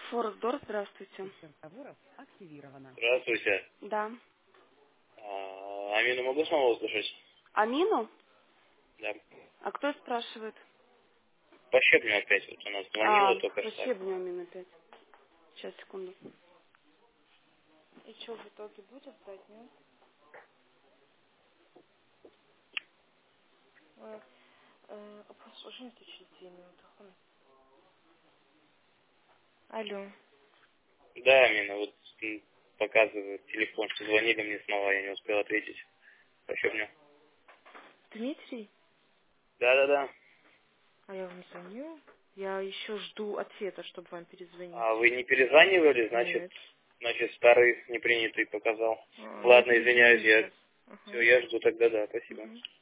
Форекс-Дор, здравствуйте. Здравствуйте. Да. Амину могу снова услышать? Амину? Да. А кто спрашивает? По щебню опять вот она звонила только По что. щебню Амину опять. Сейчас, секунду. И что в итоге будет сдать, нет? Послушайте через 2 минуты. Алло. Да, Амина, вот показывает телефон, что звонили мне снова, я не успел ответить. По щебню. Дмитрий? Да. А я вам звоню. Я еще жду ответа, чтобы вам перезвонить. А вы не перезванивали, Нет. значит старый непринятый показал. Я Ладно, извиняюсь, перезвоню я сейчас. все, Ага. я жду тогда, да, спасибо. Угу.